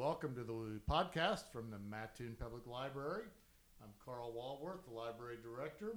welcome to the podcast from the Mattoon Public Library. I'm Carl Walworth, the library director.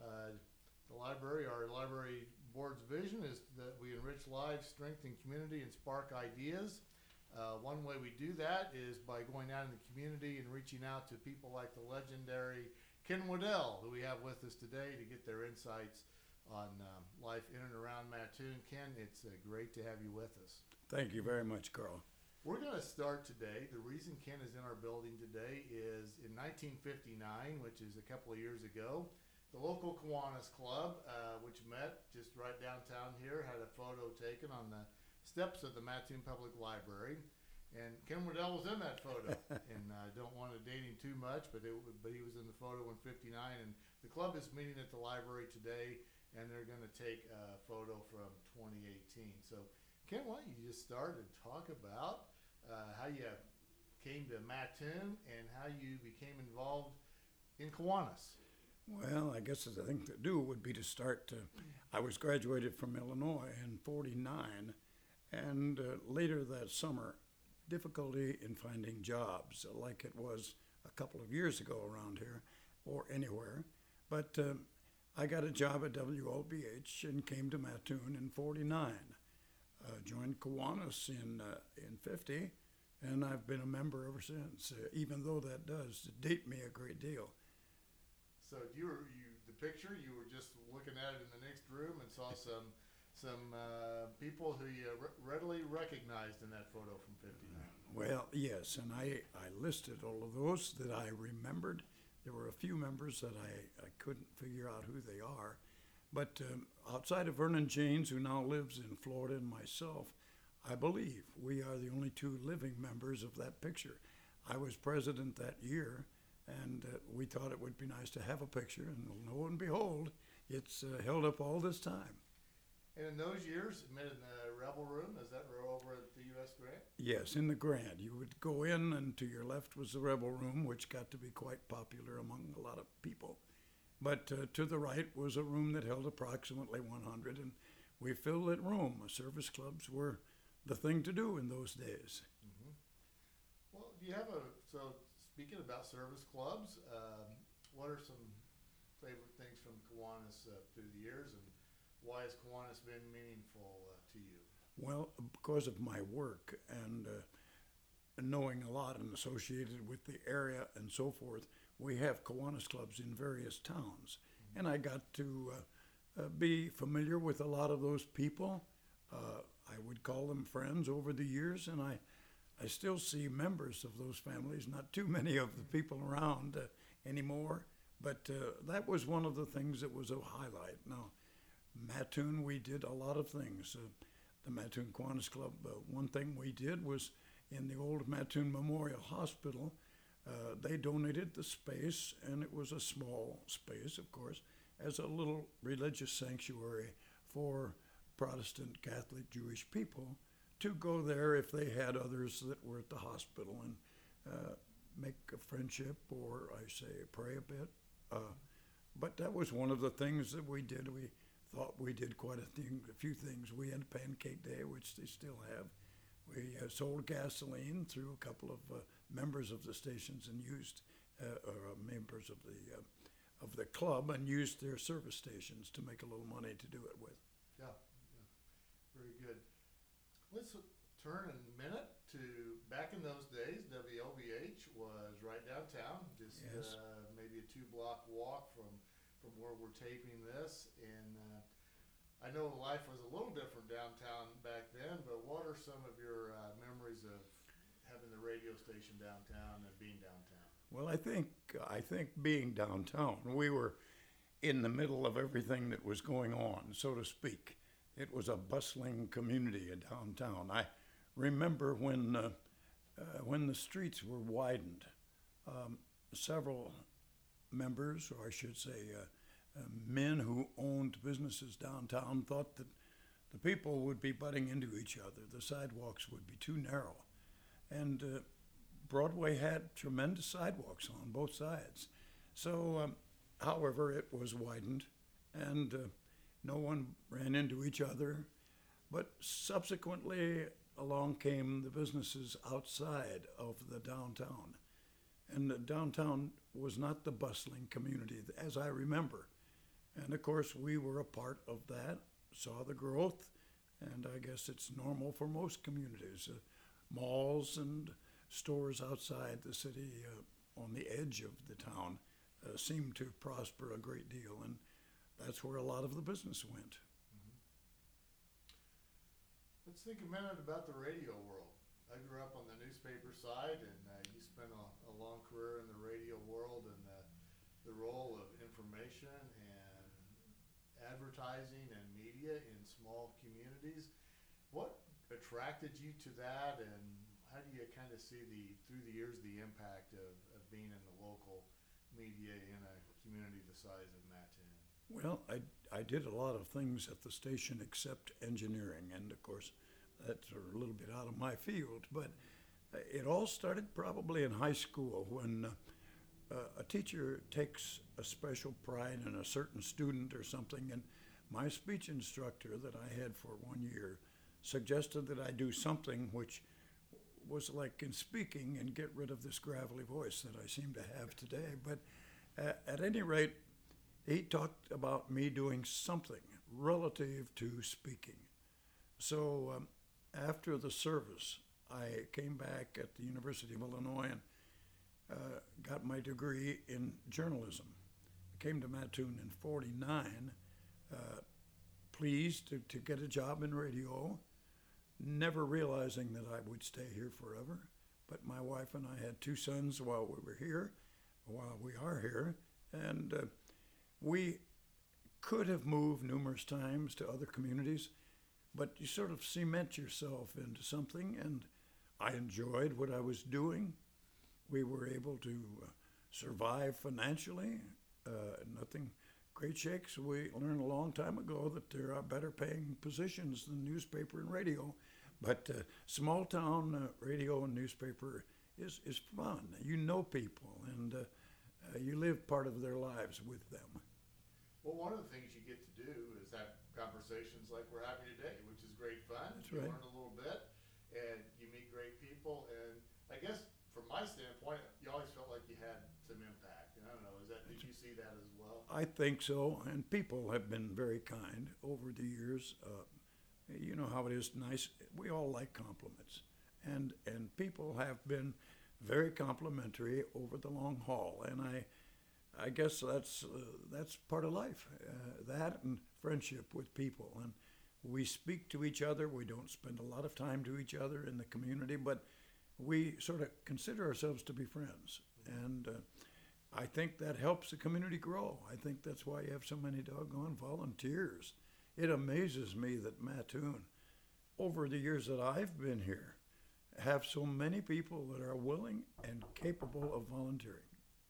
Our library board's vision is that we enrich lives, strengthen community, and spark ideas. One way we do that is by going out in the community and reaching out to people like the legendary Ken Waddell, who we have with us today to get their insights on life in and around Mattoon. Ken, it's great to have you with us. Thank you very much, Carl. We're going to start today. The reason Ken is in our building today is in 1959, which is a couple of years ago, the local Kiwanis Club, which met just right downtown here, had a photo taken on the steps of the Mattoon Public Library. And Ken Waddell was in that photo. And I don't want to date him too much, but he was in the photo in 59. And the club is meeting at the library today, and they're going to take a photo from 2018. So Ken, why don't you just start and talk about how you came to Mattoon and how you became involved in Kiwanis? Well, I guess the thing to do would be to start. I was graduated from Illinois in '49, and later that summer, difficulty in finding jobs like it was a couple of years ago around here or anywhere. But I got a job at WLBH and came to Mattoon in '49. Joined Kiwanis in '50, and I've been a member ever since. Even though that does date me a great deal. So the picture you were just looking at it in the next room and saw some people who you readily recognized in that photo from '59. Well, yes, and I listed all of those that I remembered. There were a few members that I couldn't figure out who they are. But outside of Vernon Janes, who now lives in Florida, and myself, I believe we are the only two living members of that picture. I was president that year, and we thought it would be nice to have a picture, and lo and behold, it's held up all this time. And in those years, it met in the Rebel Room. Is that over at the U.S. Grant? Yes, in the Grand. You would go in, and to your left was the Rebel Room, which got to be quite popular among a lot of people. But to the right was a room that held approximately 100, and we filled that room. Service clubs were the thing to do in those days. Mm-hmm. Well, so speaking about service clubs, what are some favorite things from Kiwanis through the years, and why has Kiwanis been meaningful to you? Well, because of my work and knowing a lot and associated with the area and so forth, we have Kiwanis clubs in various towns. Mm-hmm. And I got to be familiar with a lot of those people. I would call them friends over the years, and I still see members of those families, not too many of the people around anymore, but that was one of the things that was a highlight. Now, Mattoon, we did a lot of things. The Mattoon Kiwanis Club, one thing we did was in the old Mattoon Memorial Hospital, they donated the space, and it was a small space, of course, as a little religious sanctuary for Protestant, Catholic, Jewish people to go there if they had others that were at the hospital and make a friendship or, pray a bit. But that was one of the things that we did. We thought we did quite a few things. We had Pancake Day, which they still have. We sold gasoline through a couple of members of the stations and used members of the club and used their service stations to make a little money to do it with. Yeah. Very good. Let's turn in a minute to back in those days. WLBH was right downtown, just yes. Maybe a 2-block walk from where we're taping this. And I know life was a little different downtown back then, but what are some of your memories of having the radio station downtown and being downtown? Well, I think being downtown, we were in the middle of everything that was going on, so to speak. It was a bustling community in downtown. I remember when the streets were widened, several members, or I should say men who owned businesses downtown, thought that the people would be butting into each other. The sidewalks would be too narrow. And Broadway had tremendous sidewalks on both sides. So, however, it was widened, and no one ran into each other. But subsequently, along came the businesses outside of the downtown. And the downtown was not the bustling community as I remember. And of course, we were a part of that, saw the growth, and I guess it's normal for most communities. Malls and stores outside the city on the edge of the town seem to prosper a great deal, and that's where a lot of the business went. Let's think a minute about the radio world. I grew up on the newspaper side, and you spent a long career in the radio world, and the role of information and advertising and media in small communities. What attracted you to that, and how do you kind of see through the years the impact of being in the local media in a community the size of Mattoon? Well, I did a lot of things at the station except engineering, and of course, that's a little bit out of my field, but it all started probably in high school when a teacher takes a special pride in a certain student or something, and my speech instructor that I had for 1 year suggested that I do something which was like in speaking and get rid of this gravelly voice that I seem to have today. But at any rate, he talked about me doing something relative to speaking. So after the service, I came back at the University of Illinois and got my degree in journalism. I came to Mattoon in '49, pleased to get a job in radio, never realizing that I would stay here forever. But my wife and I had 2 sons while we were here, while we are here, and we could have moved numerous times to other communities, but you sort of cement yourself into something, and I enjoyed what I was doing. We were able to survive financially, nothing great shakes. We learned a long time ago that there are better paying positions than newspaper and radio, but small town radio and newspaper is fun. You know people, and you live part of their lives with them. Well, one of the things you get to do is have conversations like we're having today, which is great fun. That's You right. learn a little bit, and you meet great people. And I guess from my standpoint, you always felt like you had some impact. And I don't know, did you see that as well? I think so, and people have been very kind over the years. You know how it is nice. We all like compliments, and people have been very complimentary over the long haul. And I guess that's part of life. That and friendship with people, and we speak to each other. We don't spend a lot of time to each other in the community, but we sort of consider ourselves to be friends, and I think that helps the community grow. I think that's why you have so many doggone volunteers. It amazes me that Mattoon, over the years that I've been here, have so many people that are willing and capable of volunteering.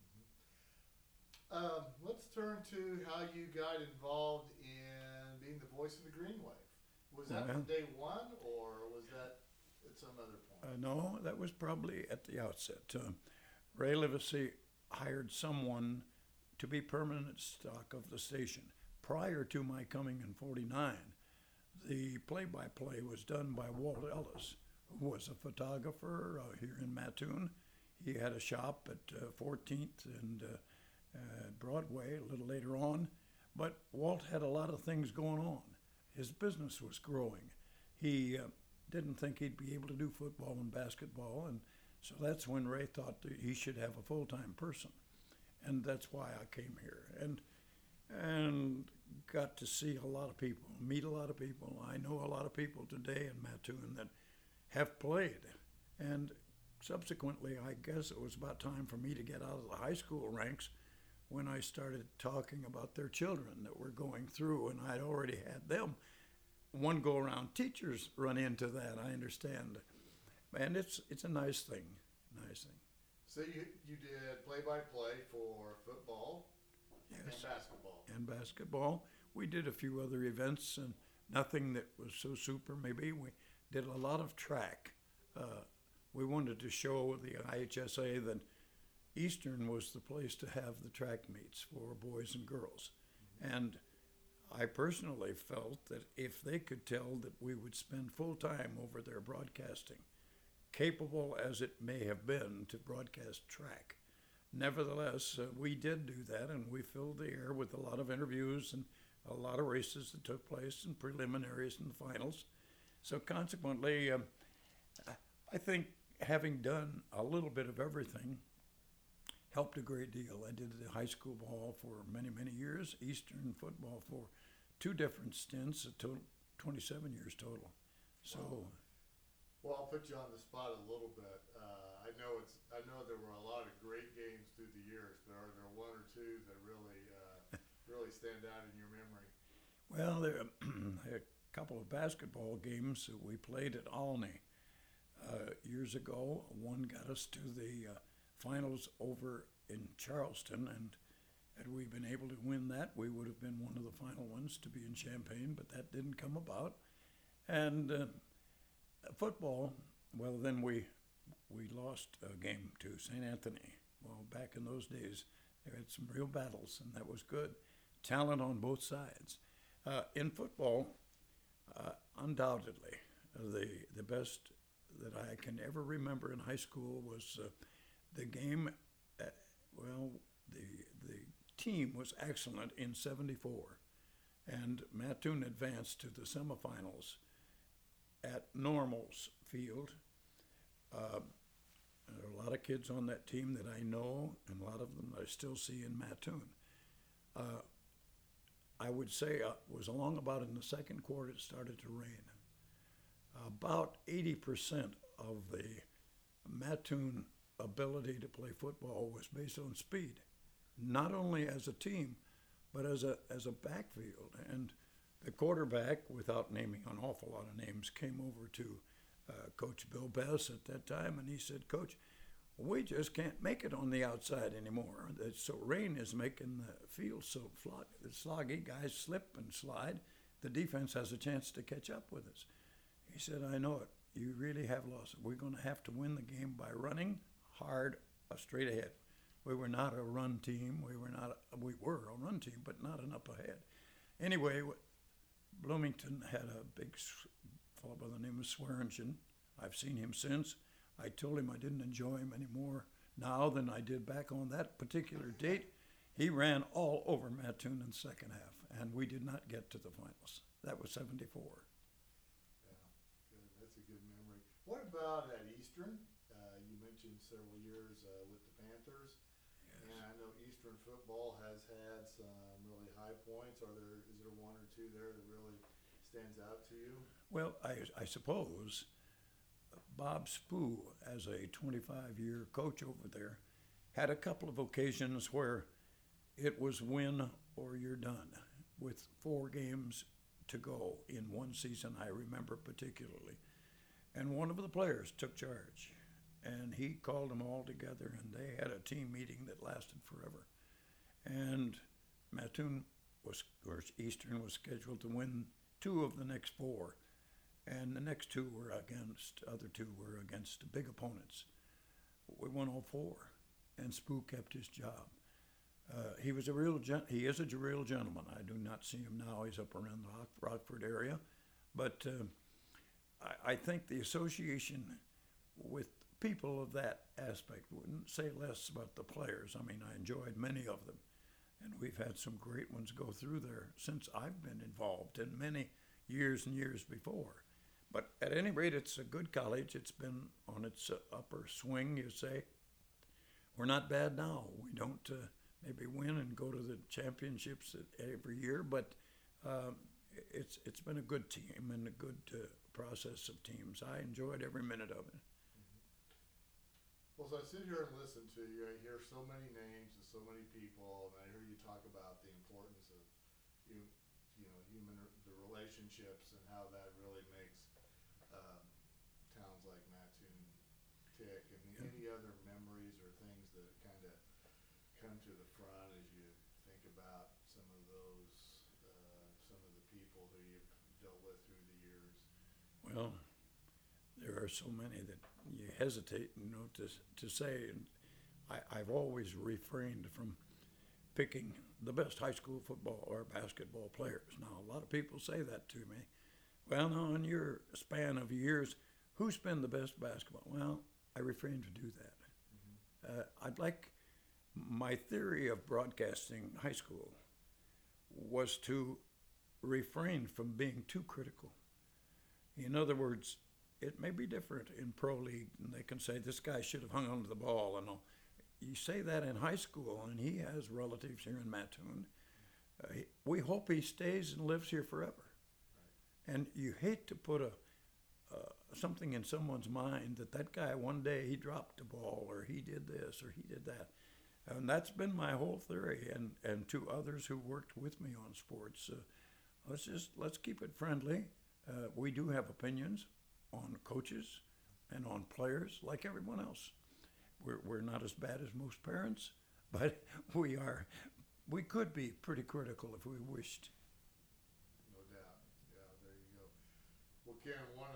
Let's turn to how you got involved in being the voice of the Green Wave. Was that from day one, or was that at some other point? No, that was probably at the outset. Ray Livesey hired someone to be permanent stock of the station. Prior to my coming in '49, the play-by-play was done by Walt Ellis, who was a photographer here in Mattoon. He had a shop at 14th and Broadway a little later on, but Walt had a lot of things going on. His business was growing. He didn't think he'd be able to do football and basketball, and so that's when Ray thought that he should have a full-time person, and that's why I came here and got to see a lot of people, meet a lot of people. I know a lot of people today in Mattoon that have played, and subsequently, I guess it was about time for me to get out of the high school ranks when I started talking about their children that were going through, and I'd already had them. One go-around, teachers run into that, I understand. And it's a nice thing. So you did play-by-play for football and basketball. And basketball. We did a few other events, and nothing that was so super maybe. We did a lot of track. We wanted to show the IHSA that Eastern was the place to have the track meets for boys and girls. And I personally felt that if they could tell that we would spend full time over their broadcasting, capable as it may have been to broadcast track, nevertheless, we did do that, and we filled the air with a lot of interviews and a lot of races that took place and preliminaries and finals. So consequently, I think having done a little bit of everything helped a great deal. I did the high school ball for many, many years, Eastern football for two different stints, a total 27 years total. So, well, I'll put you on the spot a little bit. I know there were a lot of great games through the years, but are there one or two that really stand out in your memory? well, there are a couple of basketball games that we played at Alney years ago. One got us to the finals over in Charleston, and had we been able to win that, we would have been one of the final ones to be in Champaign, but that didn't come about. And football, well, then we lost a game to St. Anthony. Well, back in those days, they had some real battles, and that was good. Talent on both sides. In football, undoubtedly, the best that I can ever remember in high school was the game. The team was excellent in '74, and Mattoon advanced to the semifinals at Normal's Field. There are a lot of kids on that team that I know, and a lot of them I still see in Mattoon. I would say it was along about in the second quarter it started to rain. About 80% of the Mattoon ability to play football was based on speed, not only as a team, but as a backfield. And the quarterback, without naming an awful lot of names, came over to Coach Bill Bess at that time, and he said, "Coach, we just can't make it on the outside anymore. So rain is making the field so sloggy. Guys slip and slide. The defense has a chance to catch up with us." He said, "I know it. You really have lost it. We're going to have to win the game by running hard, straight ahead." We were not a run team. We were a run team, but not an up ahead. Anyway, Bloomington had a big fellow by the name of Swearingen. I've seen him since. I told him I didn't enjoy him any more now than I did back on that particular date. He ran all over Mattoon in the second half, and we did not get to the finals. That was '74. Yeah, good. That's a good memory. What about at Eastern? You mentioned several years with the Panthers. Yes. And I know Eastern football has had some really high points. Is there one or two there that really stands out to you? Well, I suppose Bob Spoo, as a 25-year coach over there, had a couple of occasions where it was win or you're done, with 4 games to go in one season, I remember particularly. And one of the players took charge, and he called them all together, and they had a team meeting that lasted forever. And Eastern was scheduled to win 2 of the next 4. And the next 2 were other 2 were against big opponents. We won all 4, and Spoo kept his job. He is a real gentleman. I do not see him now. He's up around the Rockford area. But I think the association with people of that aspect wouldn't say less about the players. I mean, I enjoyed many of them, and we've had some great ones go through there since I've been involved, and many years and years before. But at any rate, it's a good college. It's been on its upper swing, you say. We're not bad now. We don't maybe win and go to the championships every year, but it's been a good team and a good process of teams. I enjoyed every minute of it. Well, so I sit here and listen to you. I hear so many names and so many people, and I hear you talk about the importance of the relationships and how that really makes towns like Mattoon tick. And any other memories or things that kind of come to the front as you think about some of the people who you've dealt with through the years? Well, there are so many that you hesitate, to say. And I've always refrained from picking the best high school football or basketball players. Now, a lot of people say that to me. Well, now, in your span of years, who's been the best basketball? Well, I refrain to do that. I'd like my theory of broadcasting high school was to refrain from being too critical. In other words, it may be different in pro league, and they can say this guy should have hung onto the ball and all. You say that in high school, and he has relatives here in Mattoon. We hope he stays and lives here forever. And you hate to put something in someone's mind that guy one day he dropped the ball, or he did this, or he did that. And that's been my whole theory. And to others who worked with me on sports, let's keep it friendly. We do have opinions on coaches and on players, like everyone else. We're not as bad as most parents, but we could be pretty critical if we wished. No doubt. Yeah, there you go. Well, Ken, one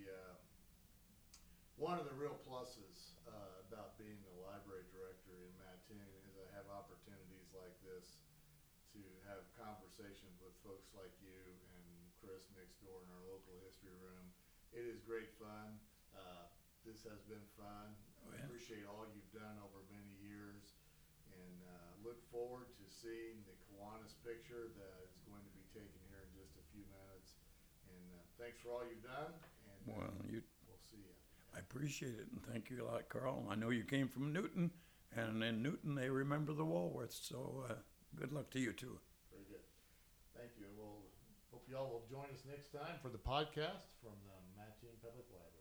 of the real pluses about being the library director in Mattoon is I have opportunities like this to have conversations with folks like you and Chris next door in our local history room. It is great fun. This has been fun. I appreciate all you've done over many years, and look forward to seeing the Kiwanis picture that is going to be taken here in just a few minutes. And thanks for all you've done, and we'll see you. I appreciate it, and thank you a lot, Carl. I know you came from Newton, and in Newton they remember the Walworths, so good luck to you too. Very good. Thank you. We'll hope you all will join us next time for the podcast from the Mattoon Public Library.